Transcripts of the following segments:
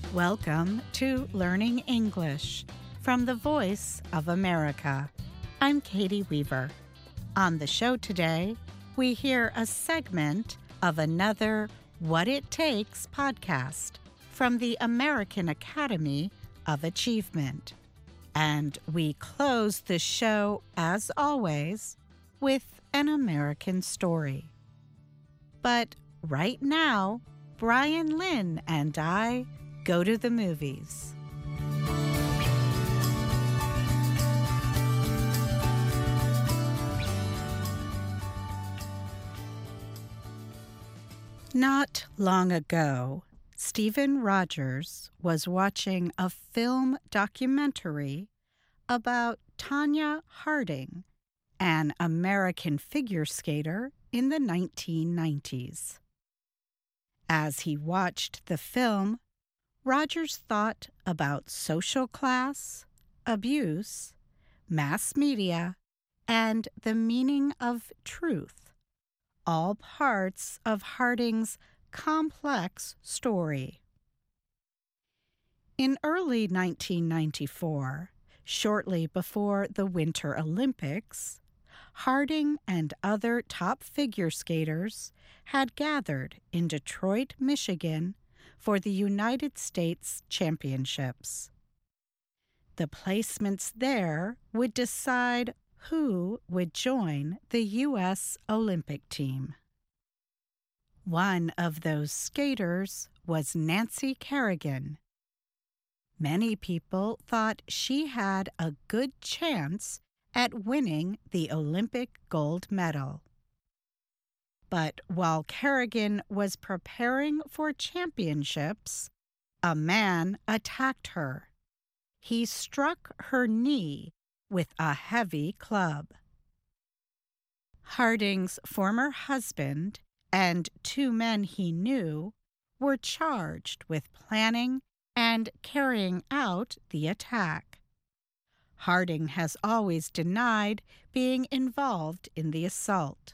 Welcome to Learning English from the Voice of America. I'm Katie Weaver. On the show today, we hear a segment of another What It Takes podcast from the American Academy of Achievement. And we close the show, as always, with an American story. But right now, Brian Lynn and I go to the movies. Not long ago, Stephen Rogers was watching a film documentary about Tonya Harding, an American figure skater in the 1990s. As he watched the film, Rogers thought about social class, abuse, mass media, and the meaning of truth, all parts of Harding's complex story. In early 1994, shortly before the Winter Olympics, Harding and other top figure skaters had gathered in Detroit, Michigan, for the United States Championships. The placements there would decide who would join the U.S. Olympic team. One of those skaters was Nancy Kerrigan. Many people thought she had a good chance at winning the Olympic gold medal. But while Kerrigan was preparing for championships, a man attacked her. He struck her knee with a heavy club. Harding's former husband and two men he knew were charged with planning and carrying out the attack. Harding has always denied being involved in the assault.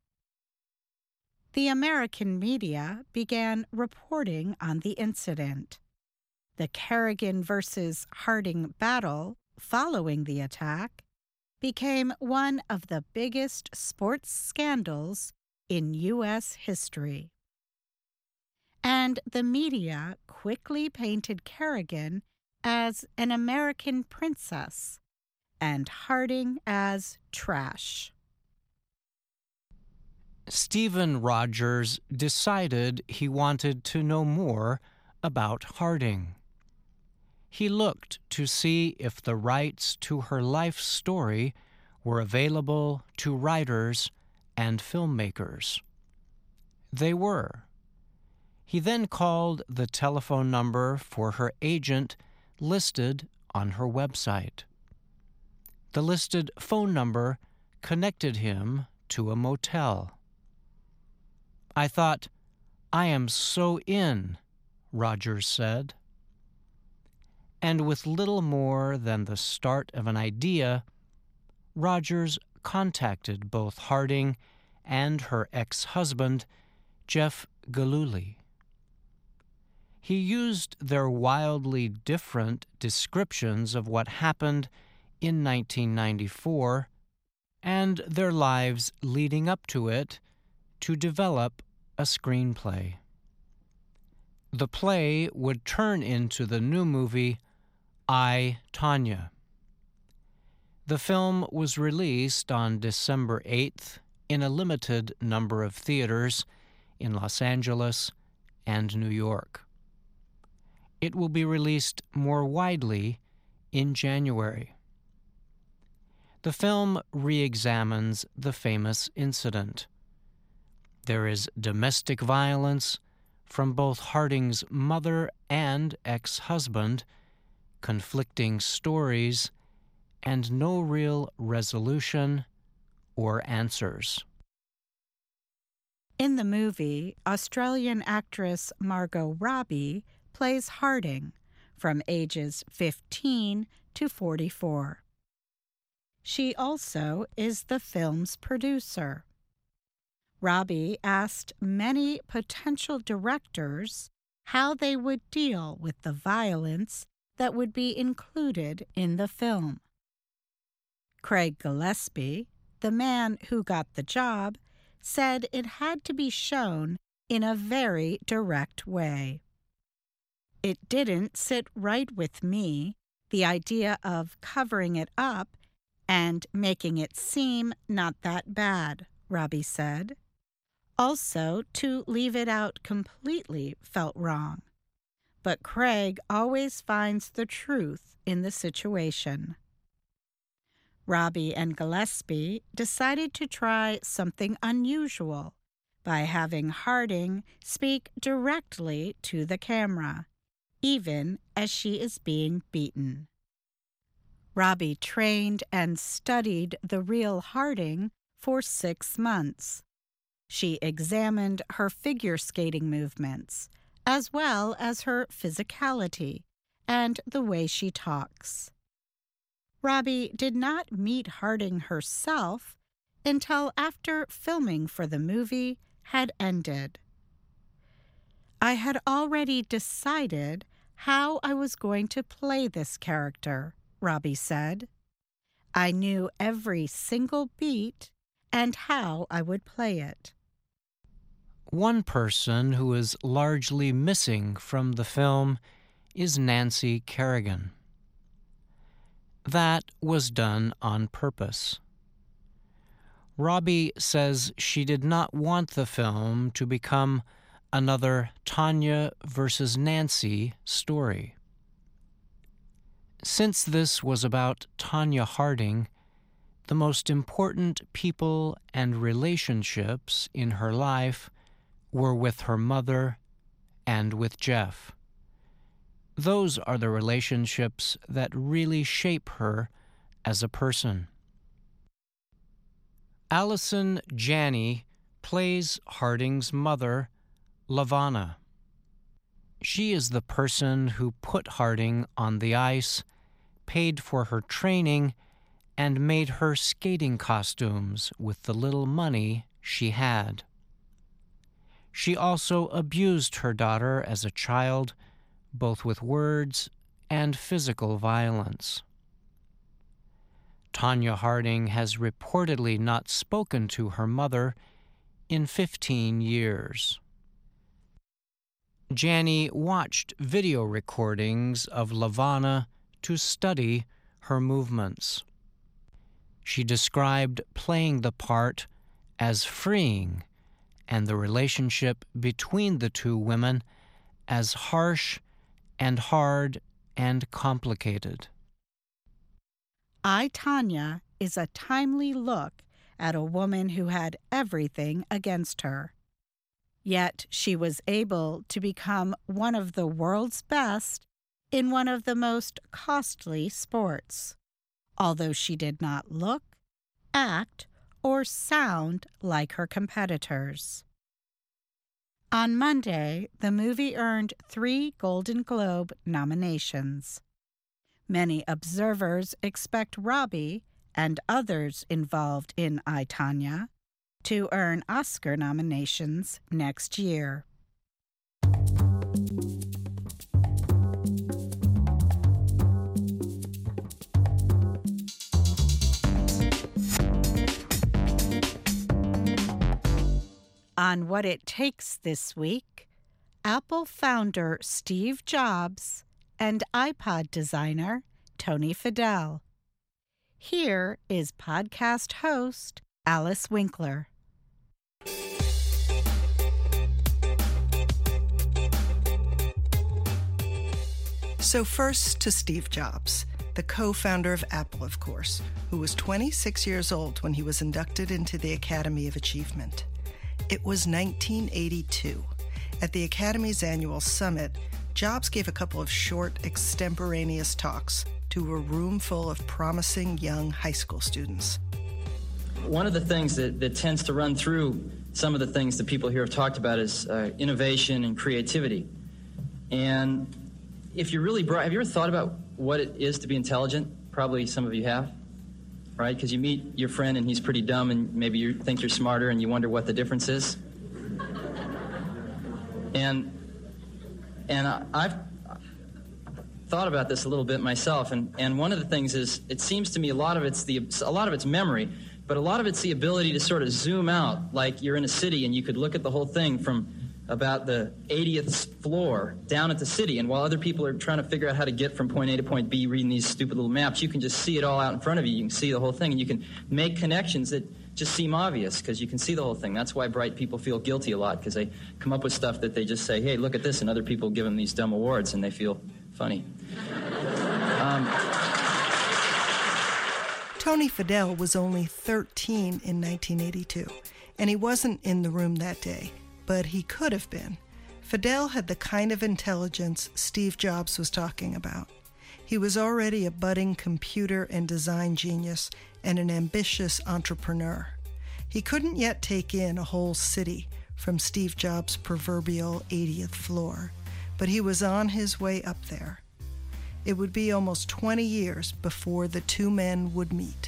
The American media began reporting on the incident. The Kerrigan versus Harding battle following the attack became one of the biggest sports scandals in U.S. history. And the media quickly painted Kerrigan as an American princess and Harding as trash. Stephen Rogers decided he wanted to know more about Harding. He looked to see if the rights to her life story were available to writers and filmmakers. They were. He then called the telephone number for her agent listed on her website. The listed phone number connected him to a motel. "I thought, I am so in," Rogers said. And with little more than the start of an idea, Rogers contacted both Harding and her ex-husband, Jeff Gillooly. He used their wildly different descriptions of what happened in 1994 and their lives leading up to it to develop a screenplay. The play would turn into the new movie I, Tonya. The film was released on December 8th in a limited number of theaters in Los Angeles and New York. It will be released more widely in January. The film re-examines the famous incident. There is domestic violence from both Harding's mother and ex-husband, conflicting stories, and no real resolution or answers. In the movie, Australian actress Margot Robbie plays Harding from ages 15 to 44. She also is the film's producer. Robbie asked many potential directors how they would deal with the violence that would be included in the film. Craig Gillespie, the man who got the job, said it had to be shown in a very direct way. It didn't sit right with me, the idea of covering it up and making it seem not that bad, Robbie said. Also, to leave it out completely felt wrong. But Craig always finds the truth in the situation. Robbie and Gillespie decided to try something unusual by having Harding speak directly to the camera, even as she is being beaten. Robbie trained and studied the real Harding for 6 months. She examined her figure skating movements, as well as her physicality and the way she talks. Robbie did not meet Harding herself until after filming for the movie had ended. I had already decided how I was going to play this character, Robbie said. I knew every single beat and how I would play it. One person who is largely missing from the film is Nancy Kerrigan. That was done on purpose. Robbie says she did not want the film to become another Tanya versus Nancy story. Since this was about Tanya Harding, the most important people and relationships in her life were with her mother and with Jeff. Those are the relationships that really shape her as a person. Allison Janney plays Harding's mother, LaVonna. She is the person who put Harding on the ice, paid for her training, and made her skating costumes with the little money she had. She also abused her daughter as a child, both with words and physical violence. Tanya Harding has reportedly not spoken to her mother in 15 years. Janney watched video recordings of LaVonna to study her movements. She described playing the part as freeing and the relationship between the two women as harsh and hard and complicated. I, Tanya is a timely look at a woman who had everything against her. Yet she was able to become one of the world's best in one of the most costly sports, although she did not look, act, or sound like her competitors. On Monday, the movie earned 3 Golden Globe nominations. Many observers expect Robbie and others involved in I, Tanya to earn Oscar nominations next year. On What It Takes this week, Apple founder Steve Jobs and iPod designer Tony Fadell. Here is podcast host Alice Winkler. So first to Steve Jobs, the co-founder of Apple, of course, who was 26 years old when he was inducted into the Academy of Achievement. It was 1982. At the Academy's annual summit, Jobs gave a couple of short, extemporaneous talks to a room full of promising young high school students. One of the things that tends to run through some of the things that people here have talked about is innovation and creativity. And if you're really bright, have you ever thought about what it is to be intelligent? Probably some of you have, right? Because you meet your friend and he's pretty dumb and maybe you think you're smarter and you wonder what the difference is. And And I've thought about this a little bit myself, and one of the things is, it seems to me a lot of it's memory, but a lot of it's the ability to sort of zoom out, like you're in a city and you could look at the whole thing from about the 80th floor down at the city, and while other people are trying to figure out how to get from point A to point B reading these stupid little maps, you can just see it all out in front of you. You can see the whole thing, and you can make connections that just seem obvious because you can see the whole thing. That's why bright people feel guilty a lot, because they come up with stuff that they just say, hey, look at this, and other people give them these dumb awards, and they feel funny. Tony Fadell was only 13 in 1982, and he wasn't in the room that day, but he could have been. Fadell had the kind of intelligence Steve Jobs was talking about. He was already a budding computer and design genius and an ambitious entrepreneur. He couldn't yet take in a whole city from Steve Jobs' proverbial 80th floor, but he was on his way up there. It would be almost 20 years before the two men would meet.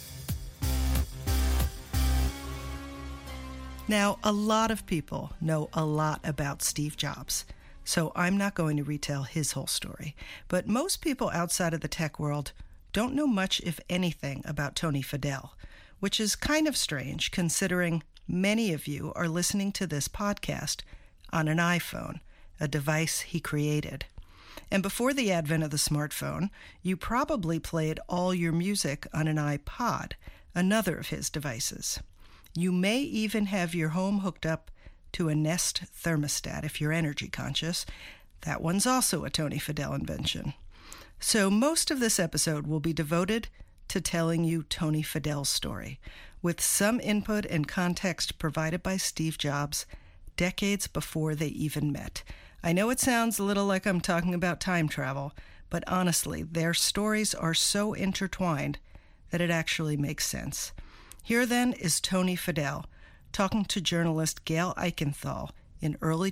Now, a lot of people know a lot about Steve Jobs, so I'm not going to retell his whole story. But most people outside of the tech world don't know much, if anything, about Tony Fadell, which is kind of strange considering many of you are listening to this podcast on an iPhone, a device he created. And before the advent of the smartphone, you probably played all your music on an iPod, another of his devices. You may even have your home hooked up to a Nest thermostat if you're energy conscious. That one's also a Tony Fadell invention. So most of this episode will be devoted to telling you Tony Fadell's story, with some input and context provided by Steve Jobs decades before they even met. I know it sounds a little like I'm talking about time travel, but honestly, their stories are so intertwined that it actually makes sense. Here then is Tony Fadell talking to journalist Gail Eichenthal in early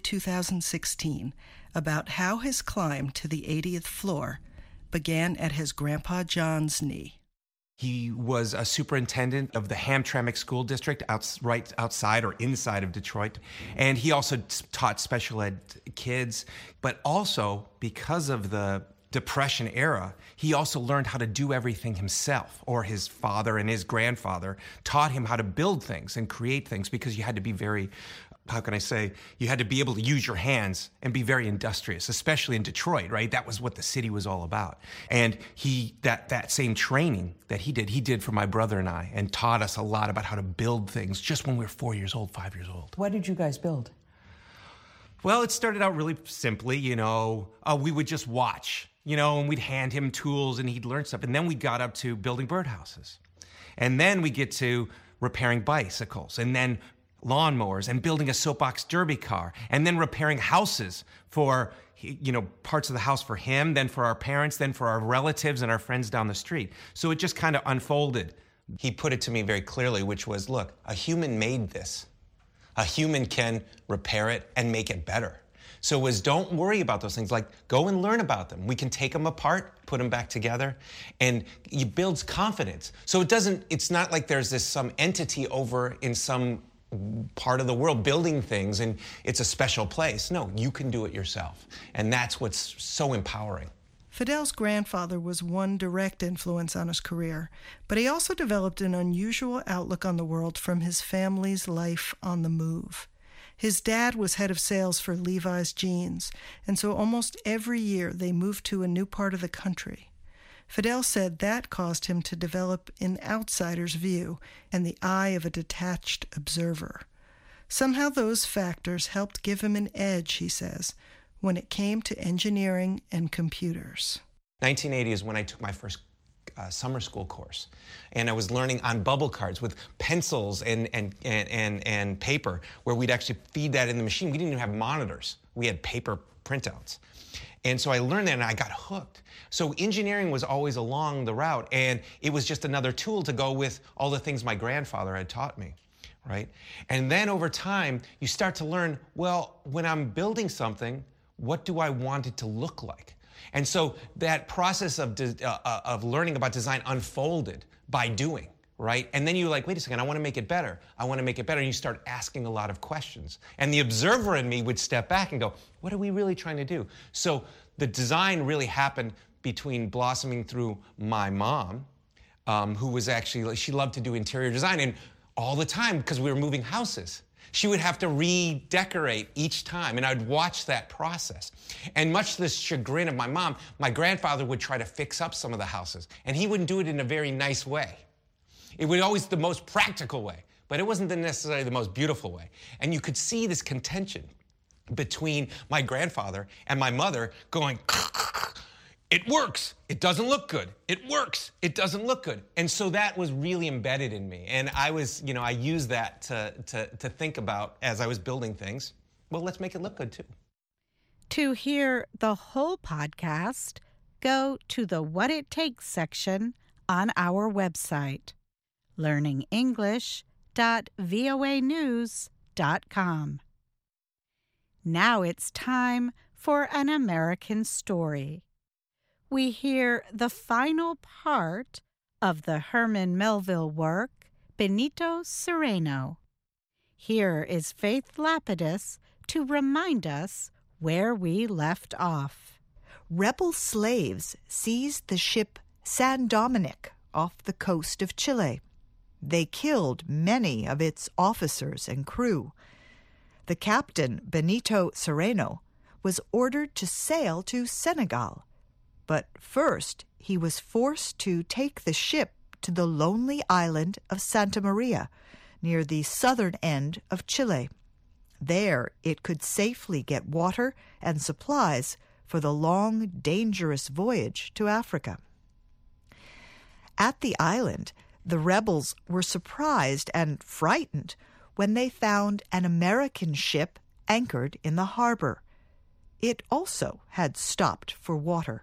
2016 about how his climb to the 80th floor began at his Grandpa John's knee. He was a superintendent of the Hamtramck School District right outside or inside of Detroit. And he also taught special ed kids. But also, because of the Depression era, he also learned how to do everything himself, or his father and his grandfather taught him how to build things and create things, because you had to be very, you had to be able to use your hands and be very industrious, especially in Detroit, right? That was what the city was all about. And that same training that he did for my brother and I, and taught us a lot about how to build things just when we were 4 years old, 5 years old. What did you guys build? Well, it started out really simply, we would just watch, and we'd hand him tools and he'd learn stuff. And then we got up to building birdhouses. And then we get to repairing bicycles, and then lawnmowers, and building a soapbox derby car, and then repairing houses for, parts of the house for him, then for our parents, then for our relatives and our friends down the street. So it just kind of unfolded. He put it to me very clearly, which was, look, a human made this. A human can repair it and make it better. So it was, don't worry about those things. Like, go and learn about them. We can take them apart, put them back together, and it builds confidence. So it's not like there's some entity over in some part of the world building things and it's a special place. No, you can do it yourself. And that's what's so empowering. Fadell's grandfather was one direct influence on his career, but he also developed an unusual outlook on the world from his family's life on the move. His dad was head of sales for Levi's Jeans, and so almost every year they moved to a new part of the country. Fadell said that caused him to develop an outsider's view and the eye of a detached observer. Somehow those factors helped give him an edge, he says, when it came to engineering and computers. 1980 is when I took my first summer school course, and I was learning on bubble cards with pencils and paper, where we'd actually feed that in the machine. We didn't even have monitors. We had paper printouts. And so I learned that and I got hooked. So engineering was always along the route, and it was just another tool to go with all the things my grandfather had taught me, right? And then over time, you start to learn, well, when I'm building something, what do I want it to look like? And so that process of learning about design unfolded by doing, right? And then you're like, wait a second, I want to make it better. I want to make it better. And you start asking a lot of questions. And the observer in me would step back and go, what are we really trying to do? So the design really happened between blossoming through my mom, who was actually, she loved to do interior design, and all the time, because we were moving houses, she would have to redecorate each time, and I'd watch that process. And much to the chagrin of my mom, my grandfather would try to fix up some of the houses, and he wouldn't do it in a very nice way. It was always the most practical way, but it wasn't necessarily the most beautiful way. And you could see this contention between my grandfather and my mother going, it works, it doesn't look good. It works, it doesn't look good. And so that was really embedded in me. And I was, I used that to think about as I was building things. Well, let's make it look good too. To hear the whole podcast, go to the What It Takes section on our website, learningenglish.voanews.com. Now it's time for an American story. We hear the final part of the Herman Melville work, Benito Cereno. Here is Faith Lapidus to remind us where we left off. Rebel slaves seized the ship San Dominic off the coast of Chile. They killed many of its officers and crew. The captain, Benito Cereno, was ordered to sail to Senegal. But first, he was forced to take the ship to the lonely island of Santa Maria, near the southern end of Chile. There, it could safely get water and supplies for the long, dangerous voyage to Africa. At the island, the rebels were surprised and frightened when they found an American ship anchored in the harbor. It also had stopped for water.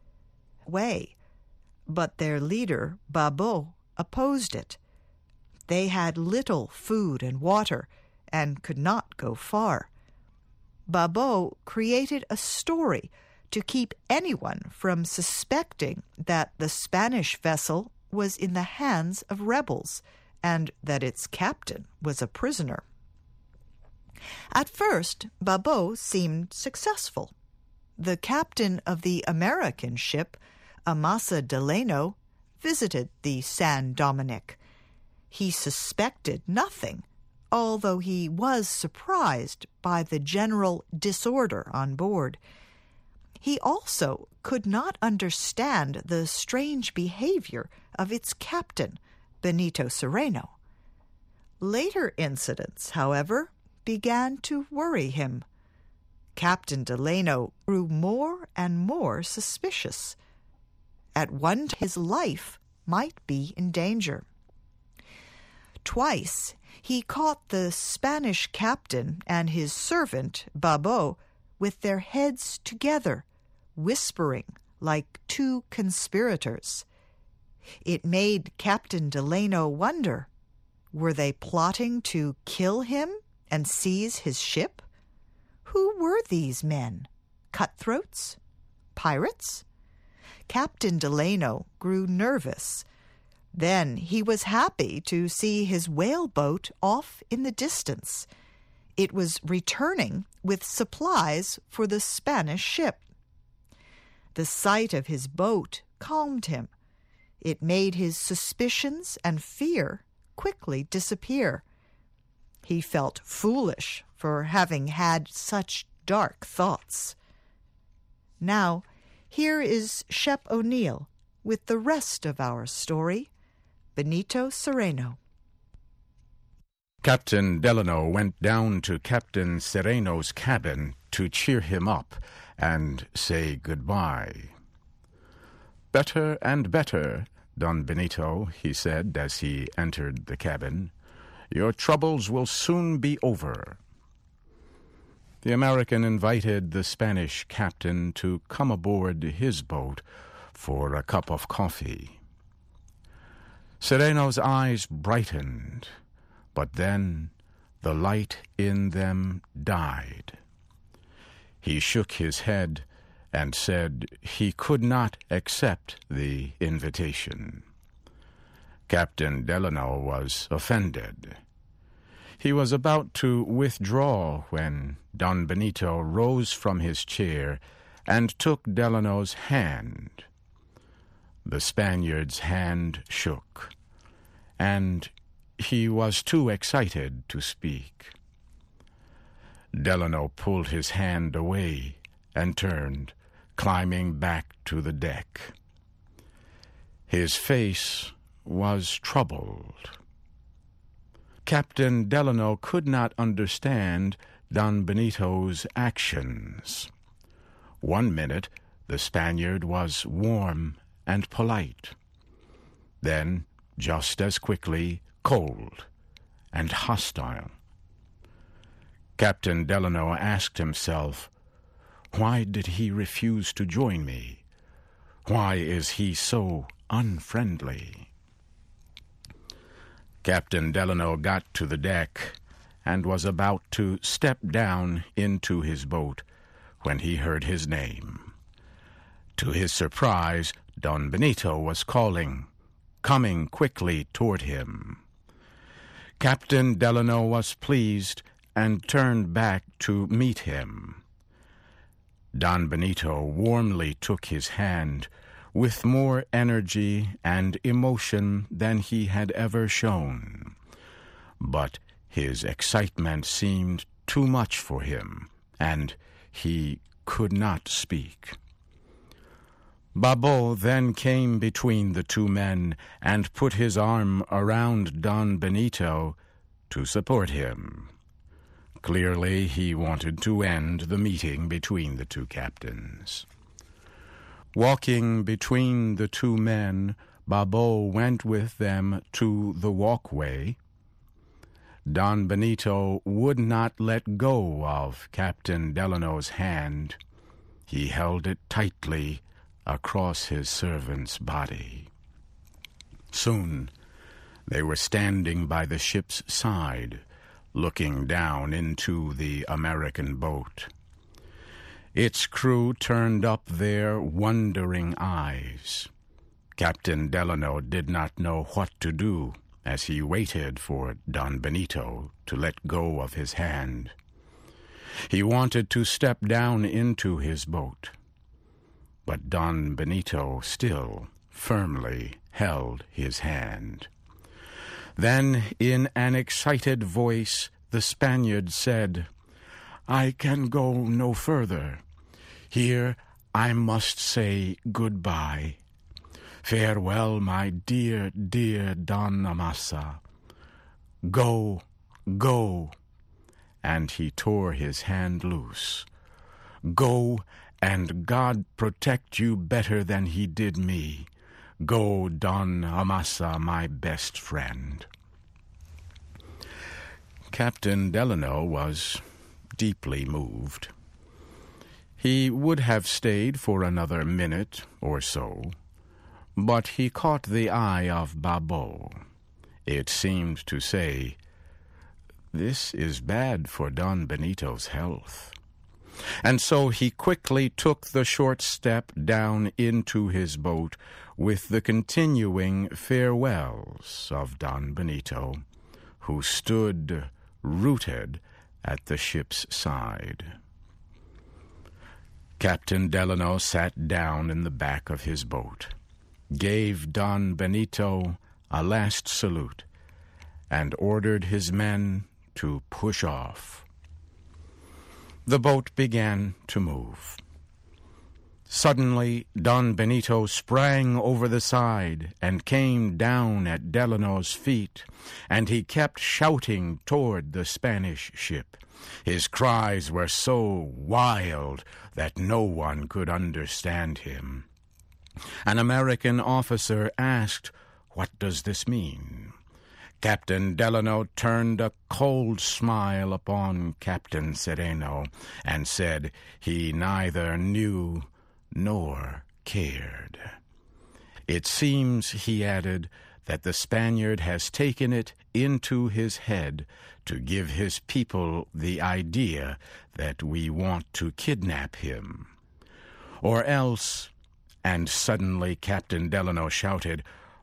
But their leader, Babo, opposed it. They had little food and water and could not go far. Babo created a story to keep anyone from suspecting that the Spanish vessel was in the hands of rebels and that its captain was a prisoner. At first, Babo seemed successful. The captain of the American ship, Amasa Delano, visited the San Dominic. He suspected nothing, although he was surprised by the general disorder on board. He also could not understand the strange behavior of its captain, Benito Cereno. Later incidents, however, began to worry him. Captain Delano grew more and more suspicious. At one time, his life might be in danger. Twice, he caught the Spanish captain and his servant, Babo, with their heads together, whispering like two conspirators. It made Captain Delano wonder, were they plotting to kill him and seize his ship? Who were these men? Cutthroats? Pirates? Captain Delano grew nervous. Then he was happy to see his whaleboat off in the distance. It was returning with supplies for the Spanish ship. The sight of his boat calmed him. It made his suspicions and fear quickly disappear. He felt foolish for having had such dark thoughts. Now, here is Shep O'Neill with the rest of our story, Benito Cereno. Captain Delano went down to Captain Cereno's cabin to cheer him up and say goodbye. "Better and better, Don Benito," he said as he entered the cabin. "Your troubles will soon be over." The American invited the Spanish captain to come aboard his boat for a cup of coffee. Cereno's eyes brightened, but then the light in them died. He shook his head and said he could not accept the invitation. Captain Delano was offended. He was about to withdraw when Don Benito rose from his chair and took Delano's hand. The Spaniard's hand shook, and he was too excited to speak. Delano pulled his hand away and turned, climbing back to the deck. His face was troubled. Captain Delano could not understand Don Benito's actions. 1 minute, the Spaniard was warm and polite. Then, just as quickly, cold and hostile. Captain Delano asked himself, why did he refuse to join me? Why is he so unfriendly? Captain Delano got to the deck and was about to step down into his boat when he heard his name. To his surprise, Don Benito was calling, coming quickly toward him. Captain Delano was pleased and turned back to meet him. Don Benito warmly took his hand with more energy and emotion than he had ever shown. But his excitement seemed too much for him, and he could not speak. Babo then came between the two men and put his arm around Don Benito to support him. Clearly, he wanted to end the meeting between the two captains. Walking between the two men, Babo went with them to the walkway. Don Benito would not let go of Captain Delano's hand. He held it tightly across his servant's body. Soon they were standing by the ship's side, looking down into the American boat. Its crew turned up their wondering eyes. Captain Delano did not know what to do as he waited for Don Benito to let go of his hand. He wanted to step down into his boat, but Don Benito still firmly held his hand. Then, in an excited voice, the Spaniard said, "I can go no further. Here I must say goodbye. Farewell, my dear, dear Don Amasa. Go, go." And he tore his hand loose. "Go, and God protect you better than he did me. Go, Don Amasa, my best friend." Captain Delano was deeply moved. He would have stayed for another minute or so, but he caught the eye of Babo. It seemed to say, "This is bad for Don Benito's health." And so he quickly took the short step down into his boat with the continuing farewells of Don Benito, who stood rooted at the ship's side. Captain Delano sat down in the back of his boat, gave Don Benito a last salute, and ordered his men to push off. The boat began to move. Suddenly, Don Benito sprang over the side and came down at Delano's feet, and he kept shouting toward the Spanish ship. His cries were so wild that no one could understand him. An American officer asked, "What does this mean?" Captain Delano turned a cold smile upon Captain Sereno and said he neither knew nor cared. "It seems," he added, "that the Spaniard has taken it into his head to give his people the idea that we want to kidnap him. Or else," and suddenly Captain Delano shouted,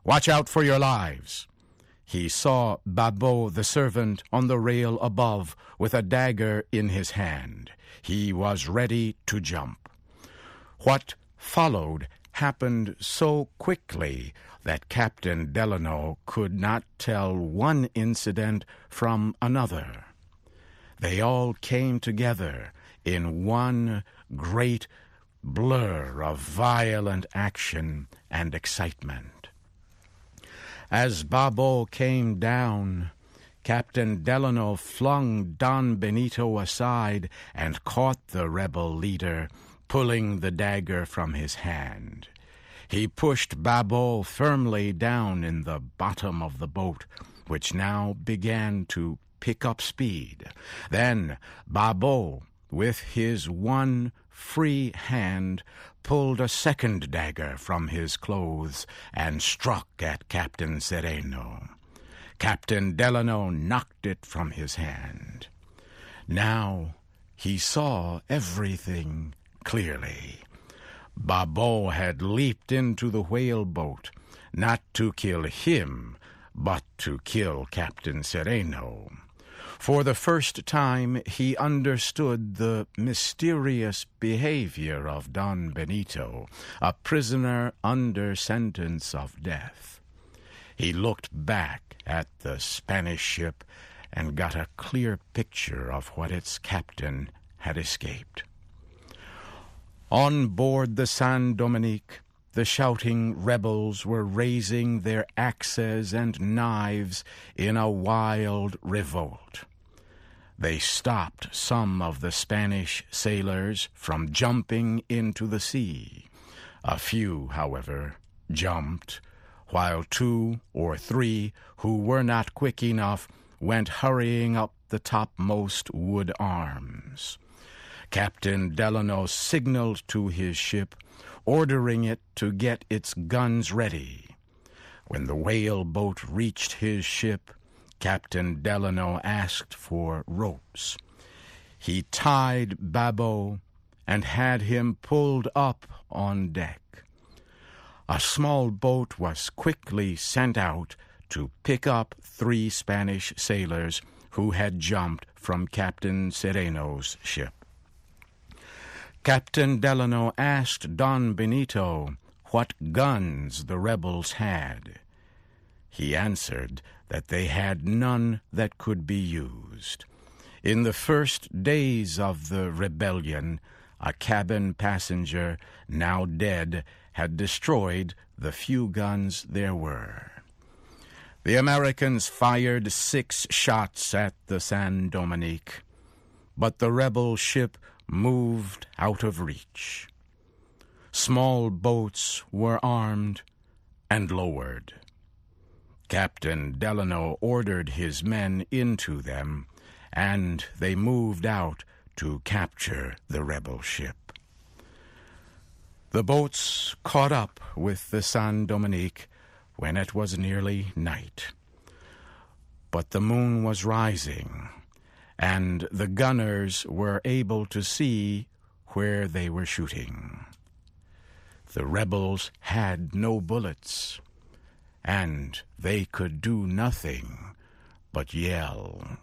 Watch out for your lives." He saw Babo the servant on the rail above with a dagger in his hand. He was ready to jump. What followed happened so quickly that Captain Delano could not tell one incident from another. They all came together in one great blur of violent action and excitement. As Babo came down, Captain Delano flung Don Benito aside and caught the rebel leader, pulling the dagger from his hand. He pushed Babo firmly down in the bottom of the boat, which now began to pick up speed. Then Babo, with his one free hand, pulled a second dagger from his clothes and struck at Captain Sereno. Captain Delano knocked it from his hand. Now he saw everything clearly. Babo had leaped into the whale boat, not to kill him, but to kill Captain Sereno. For the first time, he understood the mysterious behavior of Don Benito, a prisoner under sentence of death. He looked back at the Spanish ship and got a clear picture of what its captain had escaped. On board the San Dominique, the shouting rebels were raising their axes and knives in a wild revolt. They stopped some of the Spanish sailors from jumping into the sea. A few, however, jumped, while 2 or 3 who were not quick enough went hurrying up the topmost wood arms. Captain Delano signaled to his ship, ordering it to get its guns ready. When the whale boat reached his ship, Captain Delano asked for ropes. He tied Babo and had him pulled up on deck. A small boat was quickly sent out to pick up 3 Spanish sailors who had jumped from Captain Sereno's ship. Captain Delano asked Don Benito what guns the rebels had. He answered that they had none that could be used. In the first days of the rebellion, a cabin passenger, now dead, had destroyed the few guns there were. The Americans fired 6 shots at the San Dominique, but the rebel ship moved out of reach. Small boats were armed and lowered. Captain Delano ordered his men into them, and they moved out to capture the rebel ship. The boats caught up with the San Dominique when it was nearly night. But the moon was rising, and the gunners were able to see where they were shooting. The rebels had no bullets, and they could do nothing but yell.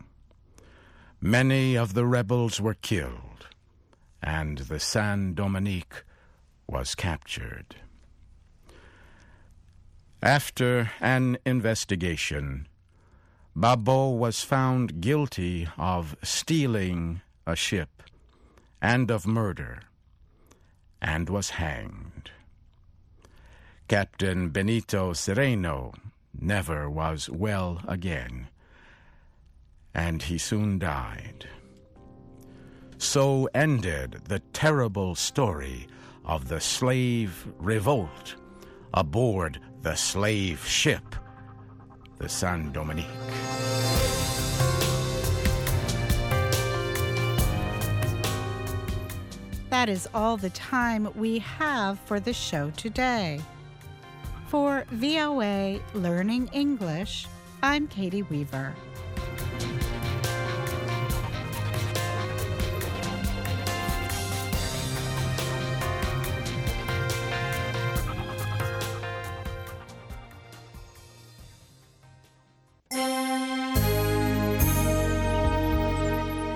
Many of the rebels were killed, and the San Dominique was captured. After an investigation, Babo was found guilty of stealing a ship and of murder, and was hanged. Captain Benito Sereno never was well again, and he soon died. So ended the terrible story of the slave revolt aboard the slave ship, the San Dominique. That is all the time we have for the show today. For VOA Learning English, I'm Katie Weaver.